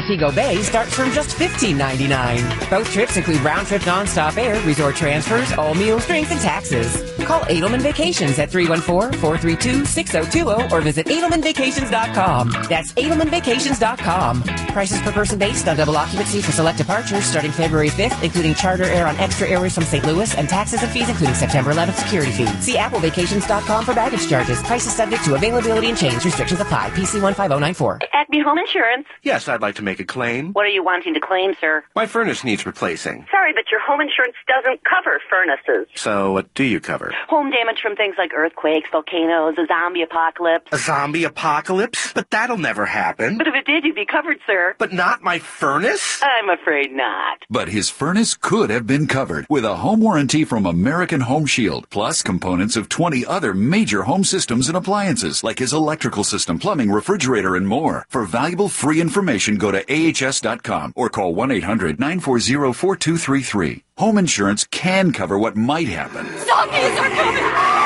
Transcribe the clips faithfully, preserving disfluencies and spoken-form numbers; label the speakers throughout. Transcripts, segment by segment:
Speaker 1: Montego Bay starts from just fifteen ninety-nine. Both trips include round-trip non-stop air, resort transfers, all meals, drinks, and taxes. Call Edelman Vacations at three one four, four three two, six zero two zero or visit edelman vacations dot com. That's edelman vacations dot com. Prices per person based on double occupancy for select departures starting February fifth, including charter air on extra airways from Saint Louis, and taxes and fees including September eleventh security fee. See apple vacations dot com for baggage charges. Prices subject to availability and change. Restrictions apply. P C one five zero nine four.
Speaker 2: Acme Home Insurance.
Speaker 3: Yes, I'd like to make a claim.
Speaker 2: What are you wanting to claim, sir?
Speaker 3: My furnace needs replacing.
Speaker 2: Sorry, but your home insurance doesn't cover furnaces.
Speaker 3: So what do you cover?
Speaker 2: Home damage from things like earthquakes, volcanoes, a zombie apocalypse.
Speaker 3: A zombie apocalypse? But that'll never happen.
Speaker 2: But if it did, you'd be covered, sir.
Speaker 3: But not my furnace?
Speaker 2: I'm afraid not.
Speaker 4: But his furnace could have been covered with a home warranty from American Home Shield, plus components of twenty other major home systems and appliances, like his electrical system, plumbing, refrigerator, and more. For valuable free information, go to A H S dot com or call one eight hundred, nine four zero, four two three three. Home insurance can cover what might happen.
Speaker 2: Zombies are coming!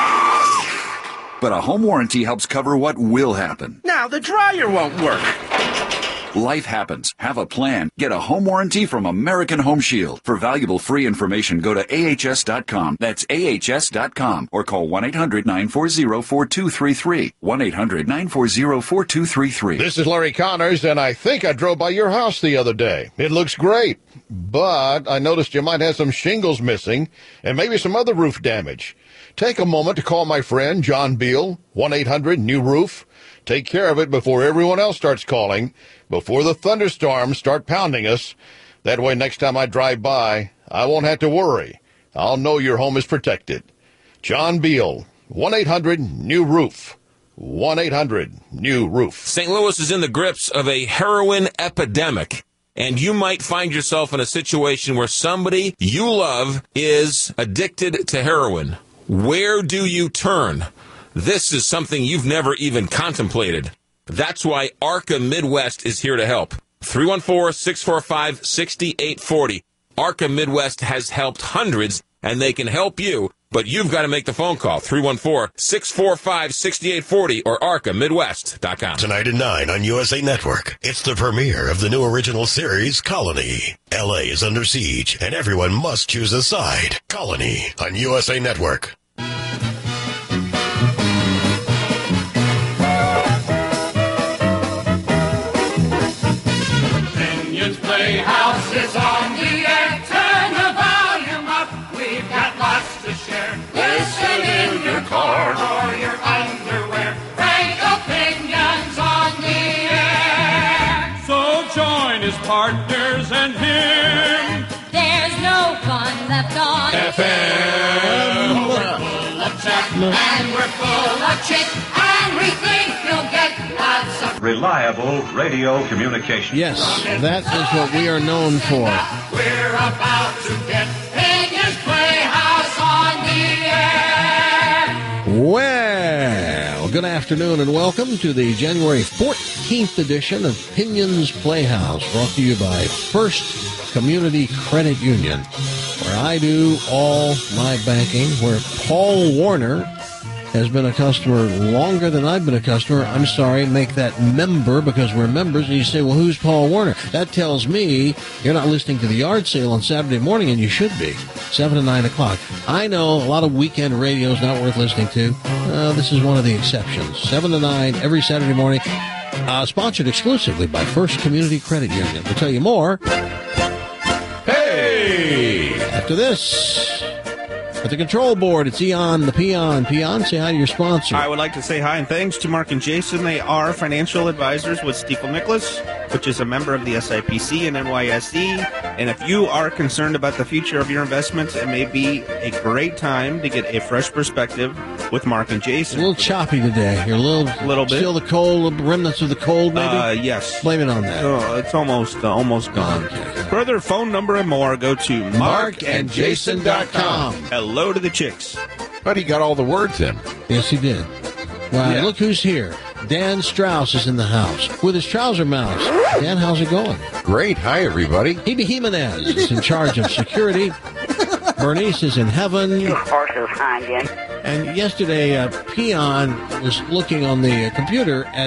Speaker 4: But a home warranty helps cover what will happen.
Speaker 3: Now the dryer won't work.
Speaker 4: Life happens. Have a plan. Get a home warranty from American Home Shield. For valuable free information, go to A H S dot com. That's A H S dot com or call one eight hundred, nine four zero, four two three three. one eight hundred, nine four zero, four two three three.
Speaker 5: This is Larry Connors, and I think I drove by your house the other day. It looks great, but I noticed you might have some shingles missing and maybe some other roof damage. Take a moment to call my friend John Beal, one eight hundred new roof. Take care of it before everyone else starts calling, before the thunderstorms start pounding us. That way, next time I drive by, I won't have to worry. I'll know your home is protected. John Beal, one eight hundred new roof. one eight hundred new roof.
Speaker 6: Saint Louis is in the grips of a heroin epidemic, and you might find yourself in a situation where somebody you love is addicted to heroin. Where do you turn? This is something you've never even contemplated. That's why ARCA Midwest is here to help. three one four, six four five, six eight four zero. ARCA Midwest has helped hundreds, and they can help you, but you've got to make the phone call. three one four, six four five, six eight four zero or arca midwest dot com.
Speaker 7: Tonight at nine on U S A Network, it's the premiere of the new original series, Colony. L A is under siege, and everyone must choose a side. Colony on U S A Network.
Speaker 8: Playhouse is on the air. Turn the volume up. We've got lots to share. Listen in your car or your underwear. Frank opinions on the air. So join his partners and him. There's no fun left on F M. We're full of chat and we're full of chit, and we think you'll get lots of
Speaker 9: reliable radio communication.
Speaker 10: Yes, that is what we are known for.
Speaker 8: We're about to get Opinions Playhouse on the air.
Speaker 10: Well, good afternoon and welcome to the January fourteenth edition of Opinions Playhouse, brought to you by First Community Credit Union, where I do all my banking, where Paul Warner has been a customer longer than I've been a customer. I'm sorry, make that member, because we're members. And you say, well, who's Paul Warner? That tells me you're not listening to the yard sale on Saturday morning, and you should be, seven to nine o'clock. I know a lot of weekend radio is not worth listening to. Uh, this is one of the exceptions. seven to nine every Saturday morning, uh, sponsored exclusively by First Community Credit Union. We'll tell you more. Hey! After this... At the control board, it's Eon the Peon. Peon, say hi to your sponsor.
Speaker 11: I would like to say hi and thanks to Mark and Jason. They are financial advisors with Stifel Nicholas, which is a member of the S I P C and N Y S E. And if you are concerned about the future of your investments, it may be a great time to get a fresh perspective with Mark and Jason.
Speaker 10: A little choppy today. You're a little,
Speaker 11: little bit.
Speaker 10: Still the cold, remnants of the cold, maybe?
Speaker 11: Uh, yes.
Speaker 10: Blame it on that.
Speaker 11: Oh, it's almost uh, almost gone.
Speaker 10: Okay.
Speaker 11: Further phone number and more, go to mark and jason dot com. Hello to the chicks.
Speaker 5: But he got all the words in.
Speaker 10: Yes, he did. Wow,
Speaker 11: Yeah.
Speaker 10: Look who's here. Dan Strauss is in the house with his trouser mouse. Dan, how's it going?
Speaker 5: Great. Hi, everybody.
Speaker 10: Hebe Jimenez is in charge of security. Bernice is in heaven.
Speaker 2: Of course, it's fine, Jen.
Speaker 10: And yesterday, uh, Peon was looking on the uh, computer at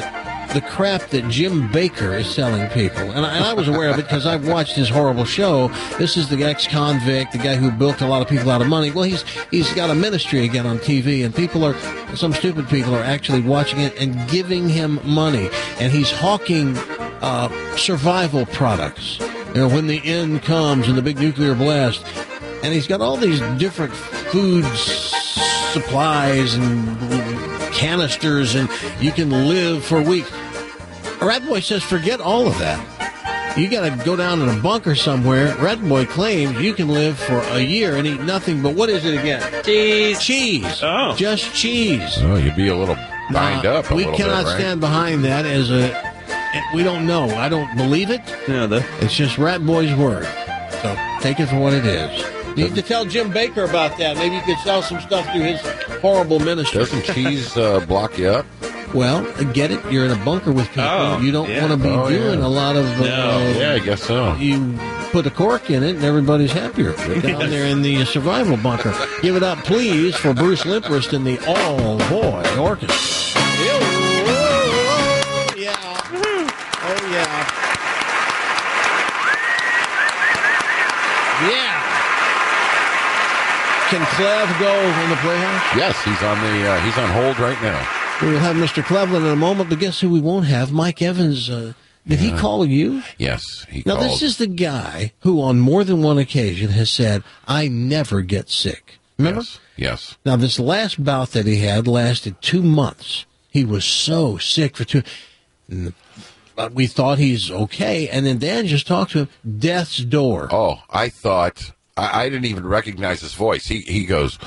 Speaker 10: the crap that Jim Baker is selling people. And I, and I was aware of it because I've watched his horrible show. This is the ex-convict, the guy who bilked a lot of people out of money. Well, he's he's got a ministry again on T V, and people are, some stupid people are actually watching it and giving him money. And he's hawking uh, survival products. You know, when the end comes and the big nuclear blast. And he's got all these different food supplies and canisters, and you can live for weeks. Rat Boy says, forget all of that. You got to go down in a bunker somewhere. Rat Boy claims you can live for a year and eat nothing but, what is it again?
Speaker 11: Cheese.
Speaker 10: Cheese.
Speaker 11: Oh.
Speaker 10: Just cheese.
Speaker 5: Oh, you'd be a little bind
Speaker 10: uh,
Speaker 5: up a
Speaker 10: we
Speaker 5: little
Speaker 10: cannot
Speaker 5: bit, right?
Speaker 10: stand behind that as a... We don't know. I don't believe it.
Speaker 11: No, the...
Speaker 10: It's just Rat Boy's word. So take it for what it is. You need to tell Jim Baker about that. Maybe you could sell some stuff through his horrible ministry.
Speaker 5: Doesn't cheese uh, block you up?
Speaker 10: Well, get it? You're in a bunker with people.
Speaker 11: Oh,
Speaker 10: you don't
Speaker 11: yeah.
Speaker 10: want to be
Speaker 5: Oh,
Speaker 10: doing
Speaker 5: yeah.
Speaker 10: a lot of... Uh,
Speaker 11: No.
Speaker 5: Yeah, I guess so.
Speaker 10: You put a cork in it, and everybody's happier. You're down there in the survival bunker. Give it up, please, for Bruce Limprist and the All-Boy Orchestra. Oh, yeah. Oh, yeah. Yeah. Can Clev go in the Playhouse?
Speaker 5: Yes, he's on the uh, he's on hold right now.
Speaker 10: We will have Mister Cleveland in a moment, but guess who we won't have? Mike Evans. Uh, did he call you?
Speaker 5: Yes, he
Speaker 10: Now,
Speaker 5: called.
Speaker 10: this is the guy who, on more than one occasion, has said, I never get sick. Remember?
Speaker 5: Yes, yes.
Speaker 10: Now, this last bout that he had lasted two months. He was so sick for two... But we thought he's okay, and then Dan just talked to him. Death's door.
Speaker 12: Oh, I thought... I, I didn't even recognize his voice. He he goes,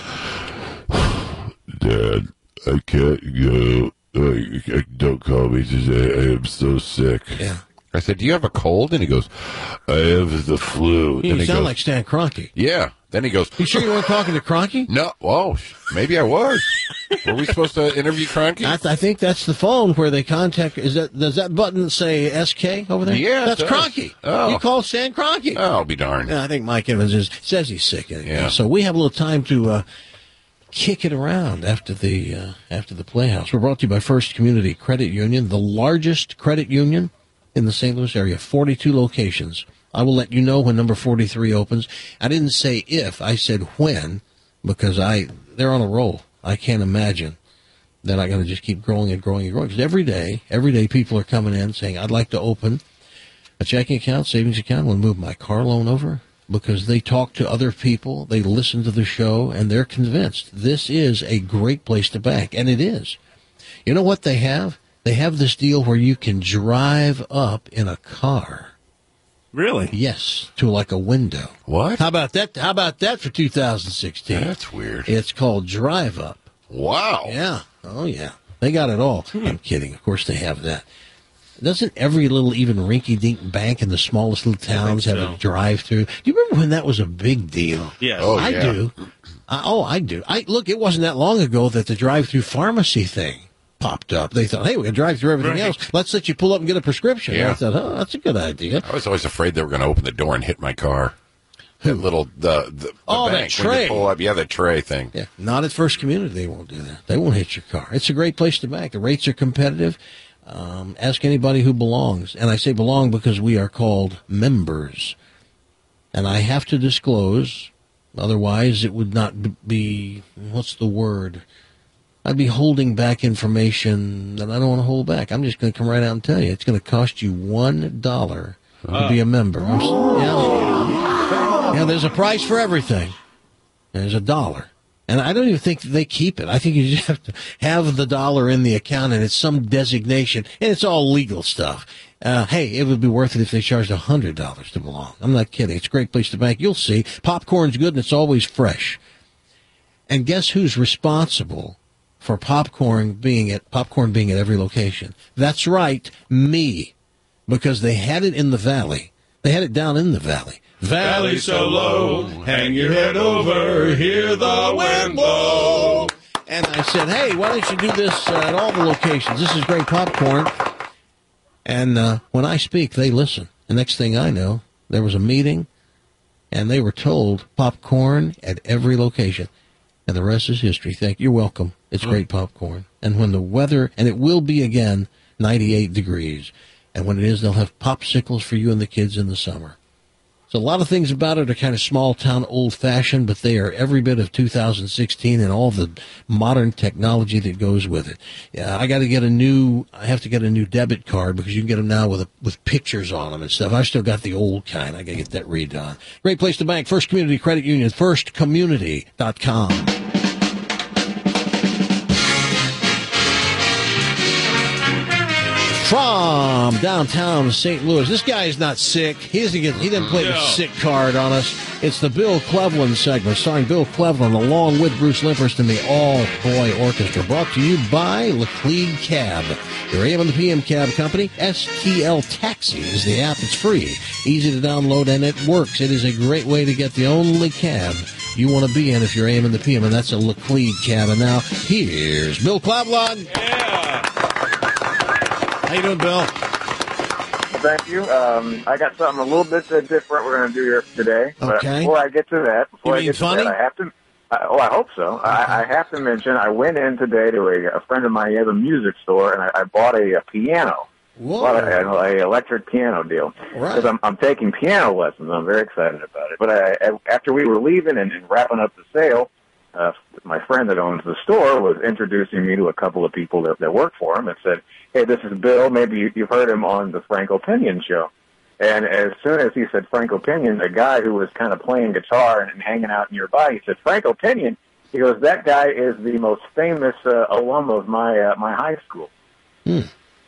Speaker 13: Dad, I can't go. Uh, don't call me today. I am so sick.
Speaker 10: Yeah.
Speaker 12: I said, do you have a cold? And he goes,
Speaker 13: I have the flu.
Speaker 10: You
Speaker 12: he
Speaker 10: sound
Speaker 12: goes-
Speaker 10: like Stan Kroenke.
Speaker 12: yeah. Then he goes,
Speaker 10: You sure you weren't talking to Kroenke?
Speaker 12: no. Oh, maybe I was. Were we supposed to interview Kroenke?
Speaker 10: I, th- I think that's the phone where they contact. Is that does that button say S K over there?
Speaker 12: Yeah, it
Speaker 10: that's
Speaker 12: does.
Speaker 10: Kroenke.
Speaker 12: Oh.
Speaker 10: You call Stan Kroenke.
Speaker 12: Oh, I'll be darned.
Speaker 10: Yeah, I think Mike Evans is, says he's sick. Anyway.
Speaker 12: Yeah.
Speaker 10: So we have a little time to uh, kick it around after the uh, after the Playhouse. We're brought to you by First Community Credit Union, the largest credit union in the Saint Louis area, forty-two locations. I will let you know when number forty-three opens. I didn't say if, I said when, because I they're on a roll. I can't imagine they're not going to just keep growing and growing and growing. Because every day, every day people are coming in saying, I'd like to open a checking account, savings account, I want to move my car loan over. Because they talk to other people, they listen to the show, and they're convinced this is a great place to bank. And it is. You know what they have? They have this deal where you can drive up in a car.
Speaker 11: Really?
Speaker 10: Yes, to like a window.
Speaker 12: What?
Speaker 10: How about that? How about that for two thousand sixteen?
Speaker 12: That's weird.
Speaker 10: It's called Drive Up.
Speaker 12: Wow.
Speaker 10: Yeah. Oh, yeah. They got it all. I'm kidding. Of course they have that. Doesn't every little, even rinky-dink bank in the smallest little towns have
Speaker 11: so.
Speaker 10: a drive-through? Do you remember when that was a big deal?
Speaker 11: Yes.
Speaker 12: Oh,
Speaker 10: I
Speaker 12: yeah.
Speaker 10: do. I, oh, I do. I look, it wasn't that long ago that the drive-through pharmacy thing popped up. They thought, hey, we can drive through everything
Speaker 11: Right.
Speaker 10: else. Let's let you pull up and get a prescription.
Speaker 12: Yeah.
Speaker 10: I thought, oh, that's a good idea.
Speaker 12: I was always afraid they were going to open the door and hit my car. That little, the, the, the
Speaker 10: Oh, that
Speaker 12: bank, when
Speaker 10: tray.
Speaker 12: you pull up, yeah, the tray thing.
Speaker 10: Yeah, not at First Community. They won't do that. They won't hit your car. It's a great place to bank. The rates are competitive. Um, ask anybody who belongs. And I say belong because we are called members. And I have to disclose, otherwise it would not b- be, what's the word? I'd be holding back information that I don't want to hold back. I'm just going to come right out and tell you. It's going to cost you one dollar to be a member. I'm s- yeah. yeah, there's a price for everything. There's a dollar. And I don't even think they keep it. I think you just have to have the dollar in the account, and it's some designation, and it's all legal stuff. Uh, hey, it would be worth it if they charged one hundred dollars to belong. I'm not kidding. It's a great place to bank. You'll see. Popcorn's good, and it's always fresh. And guess who's responsible for popcorn being at popcorn being at every location? That's right, me. Because they had it in the valley. They had it down in the valley.
Speaker 8: Valley so low, hang your head over, hear the wind blow.
Speaker 10: And I said, hey, why don't you do this uh, at all the locations? This is great popcorn. And uh, when I speak, they listen. The next thing I know, there was a meeting, and they were told popcorn at every location. And the rest is history. Thank you. You're welcome. It's great popcorn. And when the weather, and it will be again ninety-eight degrees. And when it is, they'll have popsicles for you and the kids in the summer. So a lot of things about it are kind of small-town, old-fashioned, but they are every bit of two thousand sixteen and all the modern technology that goes with it. Yeah, I got to get a new. I have to get a new debit card because you can get them now with a, with pictures on them and stuff. I've still got the old kind. I got to get that redone. Great place to bank. First Community Credit Union. first community dot com. From downtown Saint Louis. This guy is not sick. He doesn't get. He didn't play the sick card on us. It's the Bill Cleveland segment, starring Bill Cleveland along with Bruce Limpers and the All Boy Orchestra. Brought to you by Laclede Cab, your A M and the P M cab company. S T L Taxi is the app. It's free, easy to download, and it works. It is a great way to get the only cab you want to be in if you're A M and the P M, and that's a Laclede Cab. And now here's Bill Cleveland.
Speaker 14: Yeah.
Speaker 10: How you doing, Bill?
Speaker 14: Thank you. Um, I got something a little bit uh, different we're going to do here today. But
Speaker 10: Okay.
Speaker 14: before I get to that, before
Speaker 10: You
Speaker 14: I
Speaker 10: mean
Speaker 14: get to
Speaker 10: funny?
Speaker 14: that, I have to. I, oh, I hope so. I, I have to mention, I went in today to a, a friend of mine. He has a music store, and I, I bought a, a piano.
Speaker 10: Whoa.
Speaker 14: Bought a, a, a electric piano deal.
Speaker 10: Right.
Speaker 14: Because I'm, I'm taking piano lessons. I'm very excited about it. But I, after we were leaving and, and wrapping up the sale, uh, my friend that owns the store was introducing me to a couple of people that, that work for him and said, "Hey, this is Bill. Maybe you, you've heard him on the Frank Opinion show." And as soon as he said Frank Opinion, a guy who was kind of playing guitar and, and hanging out nearby, he said, "Frank Opinion?" He goes, "That guy is the most famous uh, alum of my uh, my high school."
Speaker 10: Hmm.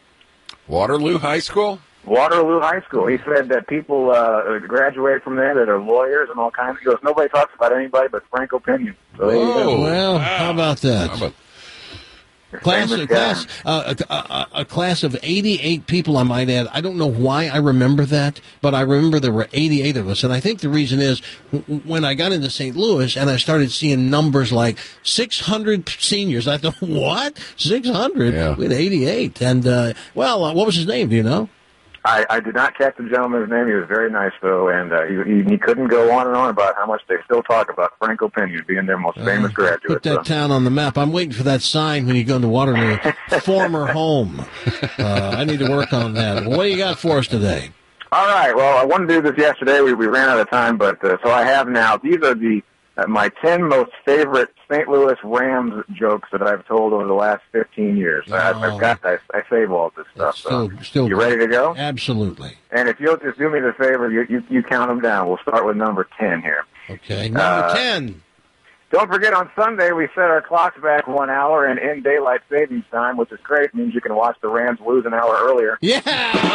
Speaker 12: Waterloo High School?
Speaker 14: Waterloo High School. He said that people uh, graduate from there that are lawyers and all kinds. He goes, "Nobody talks about anybody but Frank Opinion." So there you go.
Speaker 10: Well, how about that?
Speaker 12: How about
Speaker 10: Class,
Speaker 14: Famous
Speaker 10: a class,
Speaker 14: guy.
Speaker 10: uh, a, a, a class of eighty-eight people, I might add. I don't know why I remember that, but I remember there were eighty-eight of us. And I think the reason is w- when I got into Saint Louis and I started seeing numbers like six hundred seniors, I thought, what? six hundred?
Speaker 12: Yeah.
Speaker 10: We had eighty-eight. And, uh, well, uh, what was his name? Do you know?
Speaker 14: I, I did not catch the gentleman's name. He was very nice, though, and uh, he, he, he couldn't go on and on about how much they still talk about Frank Opinion being their most famous graduate.
Speaker 10: Put that
Speaker 14: so.
Speaker 10: town on the map. I'm waiting for that sign when you go into Waterloo. Former home. Uh, I need to work on that. What do you got for us today?
Speaker 14: All right. Well, I wanted to do this yesterday. We, we ran out of time, but uh, so I have now. These are the uh, my ten most favorite Saint Louis Rams jokes that I've told over the last fifteen years.
Speaker 10: Oh.
Speaker 14: I, I've got I, I save all this stuff.
Speaker 10: Still,
Speaker 14: so.
Speaker 10: still,
Speaker 14: You ready to go?
Speaker 10: Absolutely.
Speaker 14: And if you'll just do me the favor, you, you, you count them down. We'll start with number ten here.
Speaker 10: Okay, number
Speaker 14: Uh,
Speaker 10: ten.
Speaker 14: Don't forget, on Sunday, we set our clocks back one hour and in daylight savings time, which is great. It means you can watch the Rams lose an hour earlier.
Speaker 10: Yeah!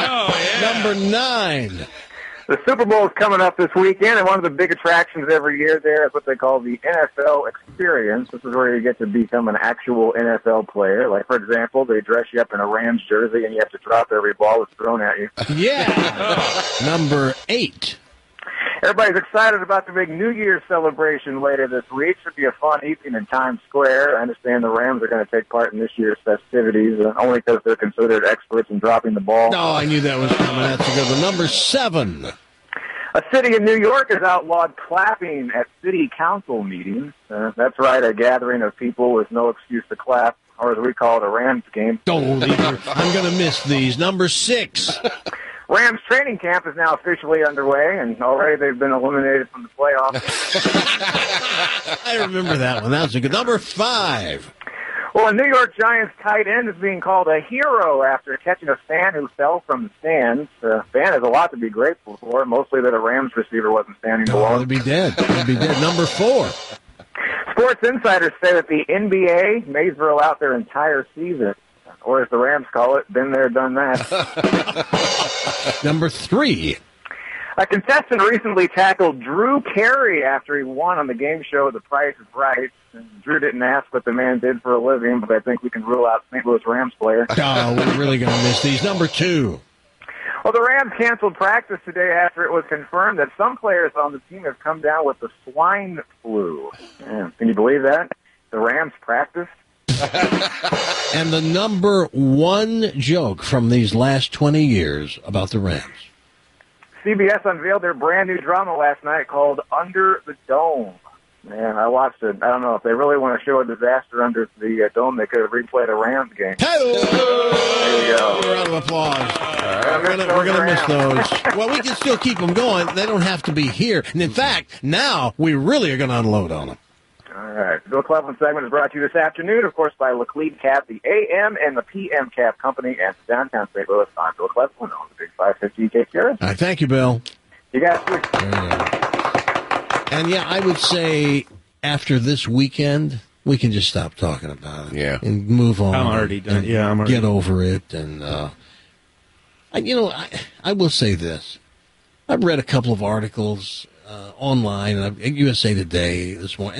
Speaker 10: Number nine.
Speaker 14: The Super Bowl is coming up this weekend, and one of the big attractions every year there is what they call the N F L Experience. This is where you get to become an actual N F L player. Like, for example, they dress you up in a Rams jersey, and you have to drop every ball that's thrown at you.
Speaker 10: Yeah! Number eight.
Speaker 14: Everybody's excited about the big New Year's celebration later this week. Should be a fun evening in Times Square. I understand the Rams are going to take part in this year's festivities, uh, only because they're considered experts in dropping the ball.
Speaker 10: No, I knew that was coming. That's a good one. Number seven.
Speaker 14: A city in New York has outlawed clapping at city council meetings. Uh, that's right, a gathering of people with no excuse to clap, or as we call it, a Rams game.
Speaker 10: Oh, these are, I'm going to miss these. Number six.
Speaker 14: Rams training camp is now officially underway, and already they've been eliminated from the playoffs.
Speaker 10: I remember that one. That was a good. Number five.
Speaker 14: Well, a New York Giants tight end is being called a hero after catching a fan who fell from the stands. The fan has a lot to be grateful for, mostly that a Rams receiver wasn't standing
Speaker 10: Oh,
Speaker 14: alone.
Speaker 10: they'd be dead. They'd be dead. Number four.
Speaker 14: Sports insiders say that the N B A may throw out their entire season, or as the Rams call it, been there, done that.
Speaker 10: Number three.
Speaker 14: A contestant recently tackled Drew Carey after he won on the game show The Price is Right. And Drew didn't ask what the man did for a living, but I think we can rule out Saint Louis Rams player.
Speaker 10: Oh, we're really going to miss these. Number two.
Speaker 14: Well, the Rams canceled practice today after it was confirmed that some players on the team have come down with the swine flu. Yeah, can you believe that? The Rams practiced?
Speaker 10: And the number one joke from these last twenty years about the Rams.
Speaker 14: C B S unveiled their brand new drama last night called Under the Dome. Man, I watched it. I don't know if they really want to show a disaster under the uh, dome. They could have replayed a Rams game.
Speaker 10: Hello!
Speaker 14: There you go.
Speaker 10: Round of applause. Uh, we're going we're to miss those. Well, we can still keep them going. They don't have to be here. And in fact, now we really are going to unload on them.
Speaker 14: All right. The Bill Cleveland segment is brought to you this afternoon, of course, by Laclede Cab, the A M and the P M Cab Company, and downtown Saint Louis. I'm Bill Cleveland on the Big five fifty. Take care.
Speaker 10: All right, thank you, Bill.
Speaker 14: You guys too.
Speaker 10: And yeah, I would say after this weekend, we can just stop talking about it.
Speaker 12: Yeah.
Speaker 10: And move on.
Speaker 11: I'm already done. Yeah, I'm already
Speaker 10: Get over it. And, uh, I, you know, I, I will say this. I've read a couple of articles uh, online, and at U S A Today this morning.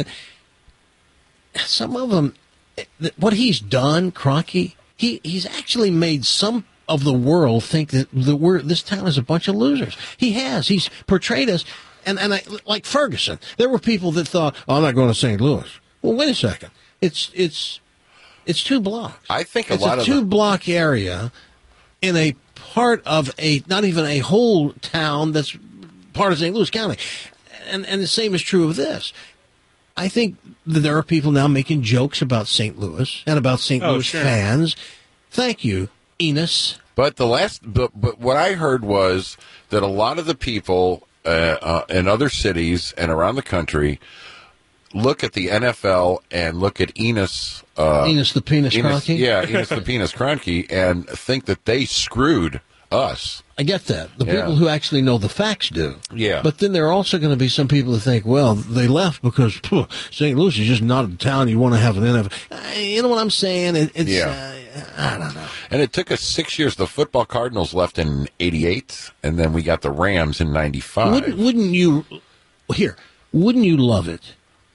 Speaker 10: And some of them, what he's done, Kroenke, he, he's actually made some of the world think that the we're, this town is a bunch of losers. He has. He's portrayed us. And, and I, like Ferguson, there were people that thought, oh, I'm not going to Saint Louis. Well, wait a second. It's it's it's two blocks.
Speaker 12: I think a
Speaker 10: it's
Speaker 12: lot
Speaker 10: a
Speaker 12: of
Speaker 10: two-block area in a part of a, not even a whole town that's part of Saint Louis County. And, and the same is true of this. I think that there are people now making jokes about Saint Louis and about Saint
Speaker 12: Oh,
Speaker 10: Louis
Speaker 12: sure.
Speaker 10: fans. Thank you, Enos.
Speaker 12: But the last, but, but what I heard was that a lot of the people uh, uh, in other cities and around the country look at the N F L and look at Enos. Uh,
Speaker 10: Enos the Penis
Speaker 12: Enos,
Speaker 10: Kroenke?
Speaker 12: Yeah, Enos the Penis Kroenke, and think that they screwed us.
Speaker 10: I get that. The
Speaker 12: Yeah.
Speaker 10: people who actually know the facts do.
Speaker 12: Yeah.
Speaker 10: But then there are also going to be some people who think, well, they left because phew, Saint Louis is just not a town you want to have an N F L. Uh, you know what I'm saying? It, it's,
Speaker 12: Yeah.
Speaker 10: uh, I don't know.
Speaker 12: And it took us six years. The football Cardinals left in eighty-eight, and then we got the Rams in ninety-five.
Speaker 10: Wouldn't, wouldn't you, here, wouldn't you love it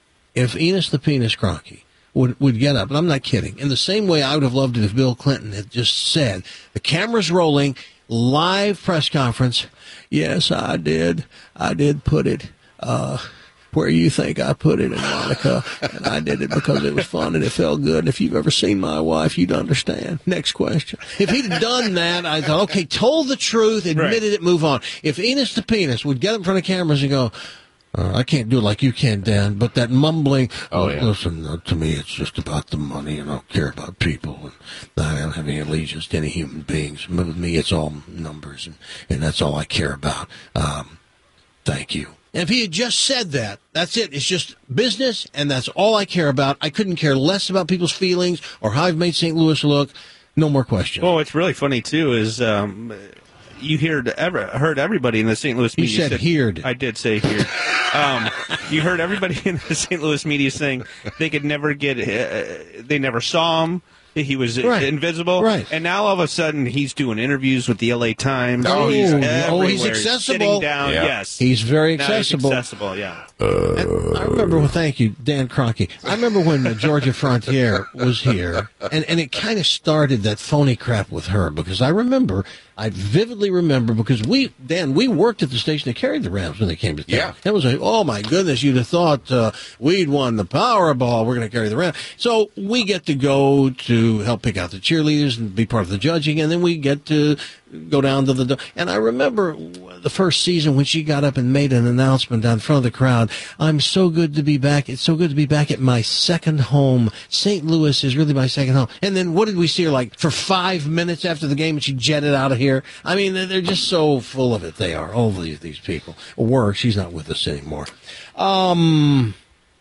Speaker 10: if Enos the Penis Kroenke would, would get up, and I'm not kidding, in the same way I would have loved it if Bill Clinton had just said, the camera's rolling, live press conference, yes, I did, I did put it, uh, where you think I put it in Monica, and I did it because it was fun and it felt good. And if you've ever seen my wife, you'd understand. Next question. If he'd have done that, I thought, okay, told the truth, admitted
Speaker 11: Right.
Speaker 10: it, move on. If Enos the Penis would get in front of cameras and go, uh, I can't do it like you can, Dan, but that mumbling,
Speaker 12: Oh,
Speaker 10: oh,
Speaker 12: yeah.
Speaker 10: listen, uh, to me, it's just about the money, and I don't care about people, and I don't have any allegiance to any human beings. But with me, it's all numbers, and, and that's all I care about. Um, thank you. And if he had just said that, that's it. It's just business, and that's all I care about. I couldn't care less about people's feelings or how I've made Saint Louis look. No more questions.
Speaker 11: Well, what's really funny too is um, you heard ever heard everybody in the Saint Louis
Speaker 10: You
Speaker 11: media.
Speaker 10: said heard.
Speaker 11: I did say heard. um, you heard everybody in the Saint Louis media saying they could never get. Uh, they never saw him. He was
Speaker 10: Right.
Speaker 11: invisible.
Speaker 10: Right.
Speaker 11: And now all of a sudden he's doing interviews with the L A Times.
Speaker 10: Oh,
Speaker 11: he's
Speaker 10: oh,
Speaker 11: everywhere.
Speaker 10: he's accessible.
Speaker 11: Sitting down.
Speaker 12: Yeah.
Speaker 11: Yes.
Speaker 10: He's very
Speaker 11: Now
Speaker 10: accessible.
Speaker 11: He's accessible. Yeah.
Speaker 10: And I remember, well, thank you, Dan Kroenke. I remember when uh, Georgia Frontier was here, and, and it kind of started that phony crap with her, because I remember, I vividly remember, because we, Dan, we worked at the station that carried the Rams when they came to town.
Speaker 12: Yeah.
Speaker 10: That was like, oh my goodness, you'd have thought uh, we'd won the Powerball, we're going to carry the Rams. So we get to go to help pick out the cheerleaders and be part of the judging, and then we get to go down to the, and I remember the first season when she got up and made an announcement down in front of the crowd, I'm so good to be back, it's so good to be back at my second home. Saint Louis is really my second home. And then what did we see her like for five minutes after the game, and she jetted out of here? I mean, they're just so full of it, they are, all of these, these people. Were, she's not with us anymore. Um,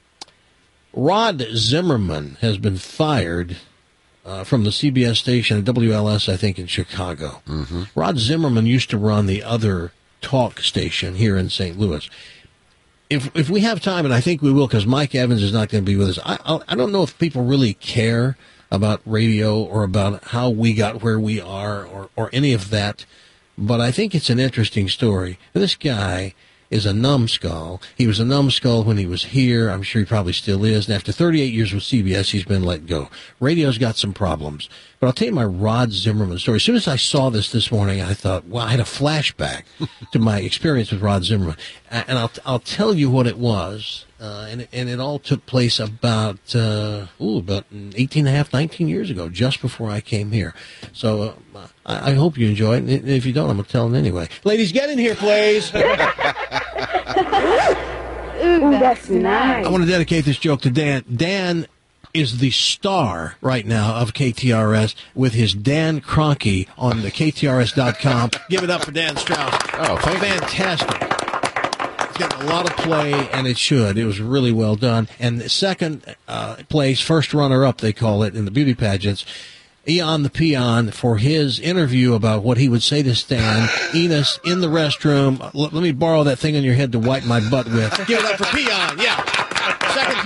Speaker 10: Rod Zimmerman has been fired Uh, from the C B S station, W L S, I think, in Chicago.
Speaker 12: Mm-hmm.
Speaker 10: Rod Zimmerman used to run the other talk station here in Saint Louis. If if we have time, and I think we will, because Mike Evans is not going to be with us, I, I I don't know if people really care about radio or about how we got where we are or, or any of that, but I think it's an interesting story. This guy is a numbskull. He was a numbskull when he was here. I'm sure he probably still is. And after thirty-eight years with C B S, he's been let go. Radio's got some problems. But I'll tell you my Rod Zimmerman story. As soon as I saw this this morning, I thought, well, I had a flashback to my experience with Rod Zimmerman. And I'll I'll tell you what it was. Uh, and, it, and it all took place about, uh, ooh, about eighteen and a half, nineteen years ago, just before I came here. So uh, I, I hope you enjoy it. And if you don't, I'm going to tell them anyway. Ladies, get in here, please.
Speaker 15: Ooh, that's nice.
Speaker 10: I want to dedicate this joke to Dan. Dan is the star right now of K T R S with his Dan Kroenke on the K T R S dot com. Give it up for Dan Strauss.
Speaker 12: Oh, thank
Speaker 10: fantastic. It's getting a lot of play, and it should. It was really well done. And the second uh, place, first runner-up, they call it, in the beauty pageants, Eon the Peon, for his interview about what he would say to Stan. Enos in the restroom. L- let me borrow that thing on your head to wipe my butt with. Give it up for Peon. Yeah. Second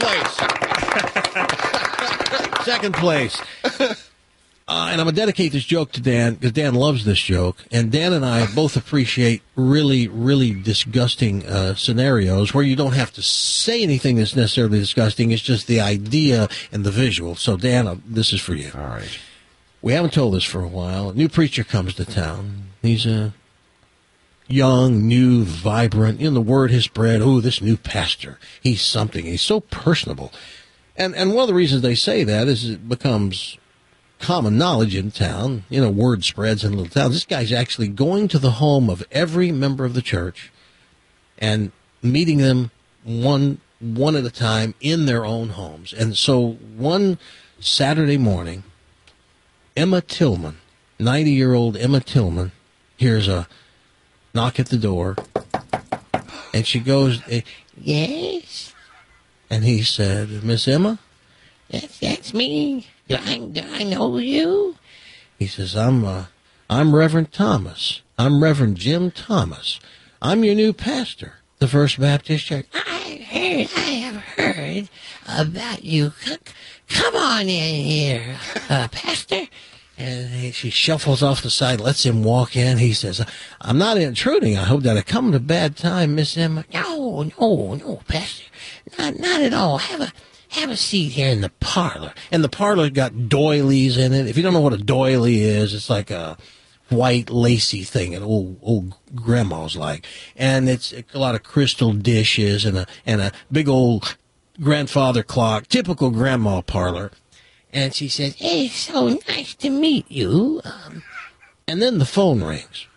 Speaker 10: place. Second place. Uh, and I'm going to dedicate this joke to Dan because Dan loves this joke. And Dan and I both appreciate really, really disgusting uh, scenarios where you don't have to say anything that's necessarily disgusting. It's just the idea and the visual. So, Dan, uh, this is for you.
Speaker 12: All right.
Speaker 10: We haven't told this for a while. A new preacher comes to town. He's a young, new, vibrant. You know, the word has spread. Oh, this new pastor. He's something. He's so personable. And and one of the reasons they say that is it becomes common knowledge in town. You know, word spreads in little towns. This guy's actually going to the home of every member of the church and meeting them one one at a time in their own homes. And so one Saturday morning, Emma Tillman, ninety-year-old Emma Tillman, hears a knock at the door, and she goes,
Speaker 16: Yes?
Speaker 10: and he said, Miss Emma?
Speaker 16: Yes, that's me. Do I, do I know you?
Speaker 10: He says, I'm, uh, I'm Reverend Thomas. I'm Reverend Jim Thomas. I'm your new pastor, the First Baptist Church.
Speaker 16: I heard, I have heard about you. C- Come on in here, uh, Pastor.
Speaker 10: And she shuffles off the side, lets him walk in. He says, I'm not intruding. I hope that I come at a bad time, Miss Emma.
Speaker 16: No, no, no, Pastor. Not, not at all. Have a, have a seat here in the parlor.
Speaker 10: And the parlor got doilies in it. If you don't know what a doily is, it's like a white lacy thing that old old grandmas like. And it's a lot of crystal dishes and a and a big old grandfather clock, typical grandma parlor.
Speaker 16: And she says, hey, so nice to meet you. Um,
Speaker 10: and then the phone rings.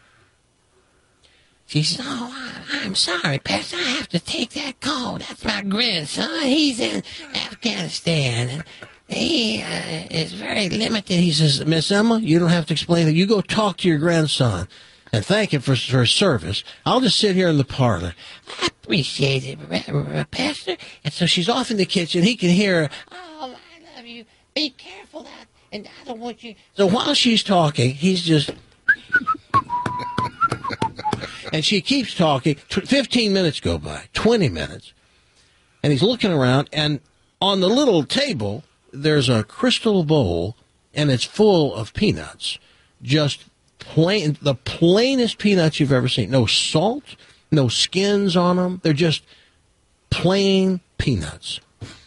Speaker 16: She says, oh, I, I'm sorry, Pastor. I have to take that call. That's my grandson. He's in Afghanistan. And he uh, is very limited.
Speaker 10: He says, Miss Emma, you don't have to explain it. You go talk to your grandson and thank him for, for his service. I'll just sit here in the parlor.
Speaker 16: I appreciate it, Pastor.
Speaker 10: And so she's off in the kitchen. He can hear her.
Speaker 16: Oh, I love you. Be careful out, and I don't want you.
Speaker 10: So while she's talking, he's just. And she keeps talking. Fifteen minutes go by. Twenty minutes, and he's looking around. And on the little table, there's a crystal bowl, and it's full of peanuts. Just plain, the plainest peanuts you've ever seen. No salt, no skins on them. They're just plain peanuts.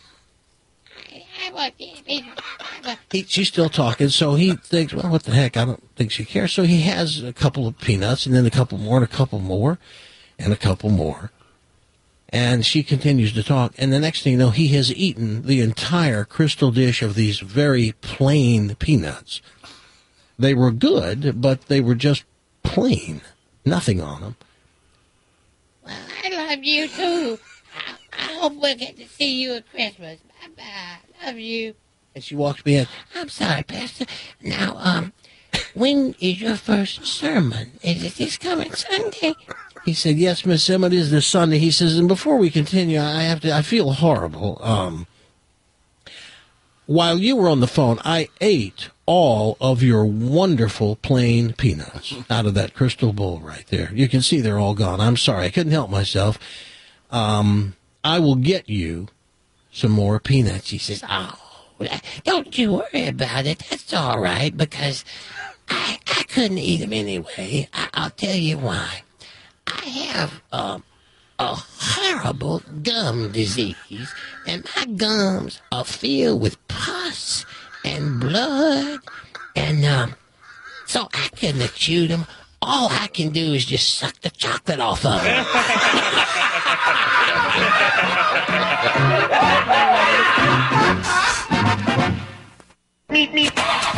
Speaker 10: He, she's still talking, so he thinks, well, what the heck, I don't think she cares. So he has a couple of peanuts, and then a couple more, and a couple more, and a couple more. And she continues to talk, and the next thing you know, he has eaten the entire crystal dish of these very plain peanuts. They were good, but they were just plain. Nothing on them.
Speaker 16: Well, I love you, too. I, I hope we'll get to see you at Christmas. Bye-bye. Love you.
Speaker 10: And she walks me in.
Speaker 16: I'm sorry, Pastor. Now, um, when is your first sermon? Is it this coming Sunday?
Speaker 10: He said, yes, Miss Emma, it is this Sunday. He says, and before we continue, I have to, I feel horrible. Um, while you were on the phone, I ate all of your wonderful plain peanuts out of that crystal bowl right there. You can see they're all gone. I'm sorry. I couldn't help myself. Um, I will get you some more peanuts.
Speaker 16: She says, oh, don't you worry about it. That's all right, because I, I couldn't eat them anyway. I, I'll tell you why. I have um, a horrible gum disease, and my gums are filled with pus and blood, and um, so I couldn't have chewed them. All I can do is just suck the chocolate off of them.
Speaker 12: Meet me.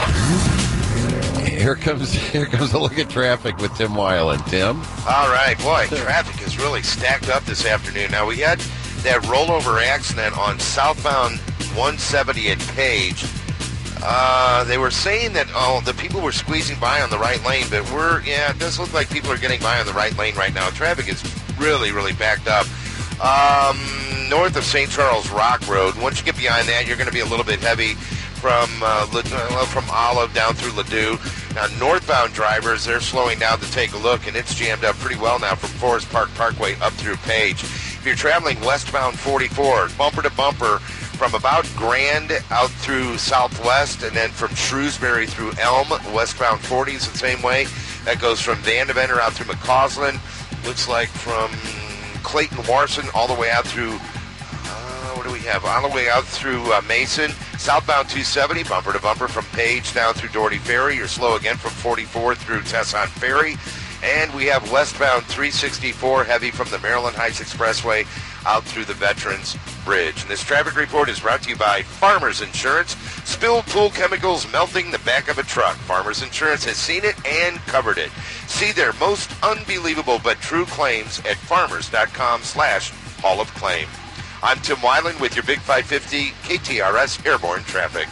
Speaker 12: Here comes here comes a look at traffic with Tim Weiland. Tim?
Speaker 17: All right, boy, traffic is really stacked up this afternoon. Now, we had
Speaker 15: that rollover accident on southbound one seventy at Page. Uh, they were saying that, oh, the people were squeezing by on the right lane, but we're, yeah, it does look like people are getting by on the right lane right now. Traffic is really, really backed up. Um, north of Saint Charles Rock Road, once you get behind that, you're going to be a little bit heavy from uh, well, from Olive down through Ladue. Now, northbound drivers, they're slowing down to take a look, and it's jammed up pretty well now from Forest Park Parkway up through Page. If you're traveling westbound forty-four, bumper to bumper, from about Grand out through Southwest, and then from Shrewsbury through Elm, westbound forty is the same way. That goes from Vandeventer out through McCausland. Looks like from Clayton Warson all the way out through, uh, what do we have? All the way out through uh, Mason. Southbound two seventy, bumper to bumper from Page down through Doherty Ferry. You're slow again from forty-four through Tesson Ferry. And we have westbound three sixty-four, heavy from the Maryland Heights Expressway out through the Veterans Bridge. And this traffic report is brought to you by Farmers Insurance. Spilled pool chemicals melting the back of a truck. Farmers Insurance has seen it and covered it. See their most unbelievable but true claims at farmers.com slash Hall of Claim. I'm Tim Weiland with your Big five fifty K T R S Airborne Traffic.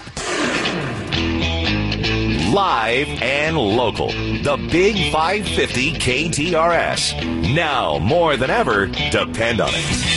Speaker 17: Live and local. The Big five fifty K T R S. Now more than ever, depend on it.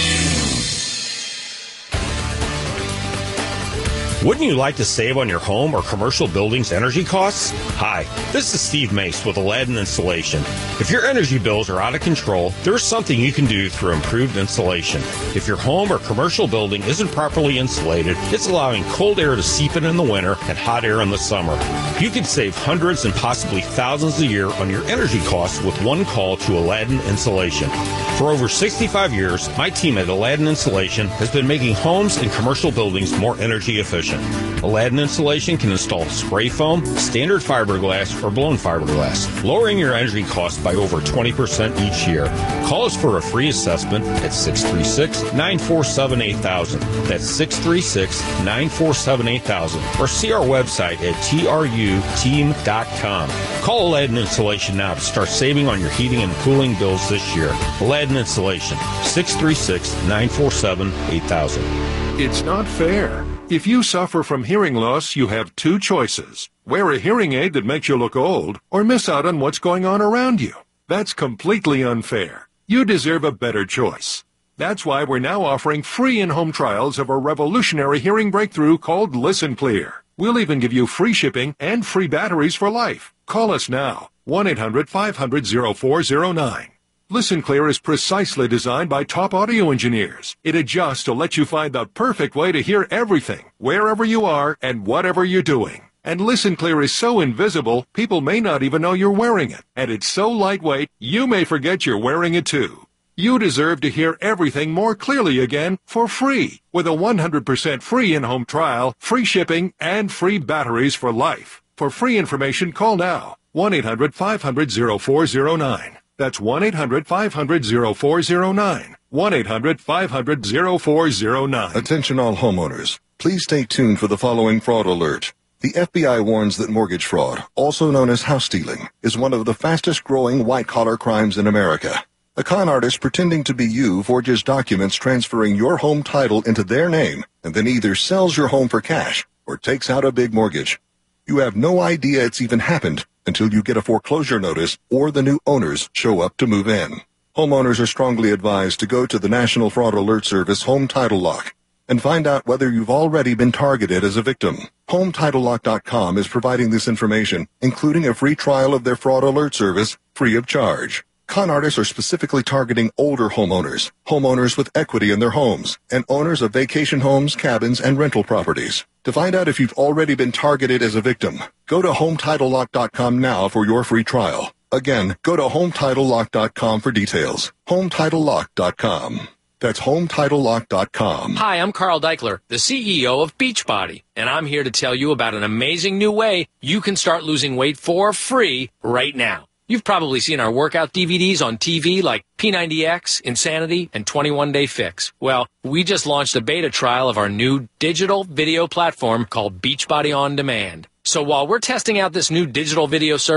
Speaker 18: Wouldn't you like to save on your home or commercial building's energy costs? Hi, this is Steve Mace with Aladdin Insulation. If your energy bills are out of control, there's something you can do through improved insulation. If your home or commercial building isn't properly insulated, it's allowing cold air to seep in in the winter and hot air in the summer. You could save hundreds and possibly thousands a year on your energy costs with one call to Aladdin Insulation. For over sixty-five years, my team at Aladdin Insulation has been making homes and commercial buildings more energy efficient. Aladdin Insulation can install spray foam, standard fiberglass, or blown fiberglass, lowering your energy costs by over twenty percent each year. Call us for a free assessment at six three six, nine four seven, eight thousand. That's six three six, nine four seven, eight thousand. Or see our website at T R U team dot com. Call Aladdin Insulation now to start saving on your heating and cooling bills this year. Aladdin Insulation, six three six, nine four seven, eight thousand.
Speaker 19: It's not fair. If you suffer from hearing loss, you have two choices. Wear a hearing aid that makes you look old, or miss out on what's going on around you. That's completely unfair. You deserve a better choice. That's why we're now offering free in-home trials of a revolutionary hearing breakthrough called Listen Clear. We'll even give you free shipping and free batteries for life. Call us now, one eight hundred, five hundred, oh four oh nine. Listen Clear is precisely designed by top audio engineers. It adjusts to let you find the perfect way to hear everything, wherever you are and whatever you're doing. And Listen Clear is so invisible, people may not even know you're wearing it. And it's so lightweight, you may forget you're wearing it too. You deserve to hear everything more clearly again for free with a one hundred percent free in-home trial, free shipping, and free batteries for life. For free information, call now, one eight hundred, five hundred, oh four oh nine. That's one eight hundred, five hundred, oh four oh nine. one eight hundred, five hundred, oh four oh nine.
Speaker 20: Attention all homeowners. Please stay tuned for the following fraud alert. The F B I warns that mortgage fraud, also known as house stealing, is one of the fastest growing white-collar crimes in America. A con artist pretending to be you forges documents transferring your home title into their name and then either sells your home for cash or takes out a big mortgage. You have no idea it's even happened until you get a foreclosure notice or the new owners show up to move in. Homeowners are strongly advised to go to the National Fraud Alert Service Home Title Lock and find out whether you've already been targeted as a victim. Home Title Lock dot com is providing this information, including a free trial of their fraud alert service, free of charge. Con artists are specifically targeting older homeowners, homeowners with equity in their homes, and owners of vacation homes, cabins, and rental properties. To find out if you've already been targeted as a victim, go to Home Title Lock dot com now for your free trial. Again, go to Home Title Lock dot com for details. Home Title Lock dot com. That's Home Title Lock dot com.
Speaker 21: Hi, I'm Carl Deichler, the C E O of Beachbody, and I'm here to tell you about an amazing new way you can start losing weight for free right now. You've probably seen our workout D V Ds on T V like P ninety X, Insanity, and twenty-one day Fix. Well, we just launched a beta trial of our new digital video platform called Beachbody On Demand. So while we're testing out this new digital video service,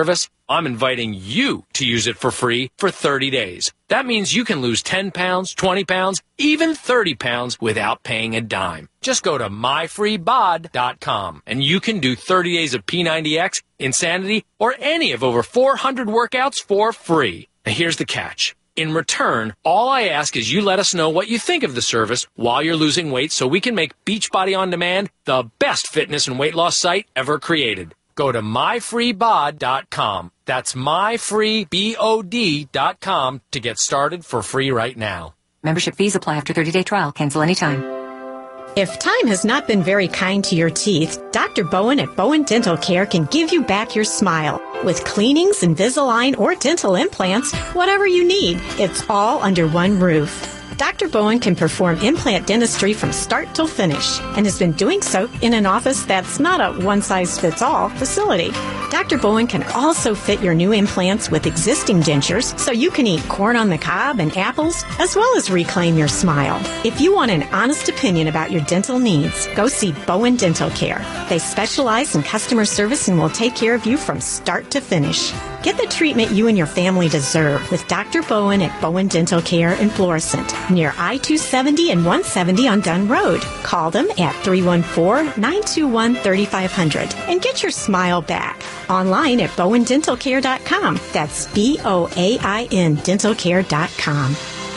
Speaker 21: I'm inviting you to use it for free for thirty days. That means you can lose ten pounds, twenty pounds, even thirty pounds without paying a dime. Just go to my free bod dot com and you can do thirty days of P ninety X, Insanity, or any of over four hundred workouts for free. Now here's the catch. In return, all I ask is you let us know what you think of the service while you're losing weight so we can make Beachbody On Demand the best fitness and weight loss site ever created. Go to my free bod dot com. That's my free bod dot com to get started for free right now.
Speaker 1: Membership fees apply after thirty-day trial. Cancel anytime.
Speaker 22: If time has not been very kind to your teeth, Doctor Bowen at Bowen Dental Care can give you back your smile. With cleanings, Invisalign, or dental implants, whatever you need, it's all under one roof. Doctor Bowen can perform implant dentistry from start till finish and has been doing so in an office that's not a one-size-fits-all facility. Doctor Bowen can also fit your new implants with existing dentures so you can eat corn on the cob and apples as well as reclaim your smile. If you want an honest opinion about your dental needs, go see Bowen Dental Care. They specialize in customer service and will take care of you from start to finish. Get the treatment you and your family deserve with Doctor Bowen at Bowen Dental Care in Florissant, near I two seventy and one seventy on Dunn Road. Call them at three one four, nine two one, three five zero zero and get your smile back. Online at bowen dental care dot com. That's B O A I N dental care dot com.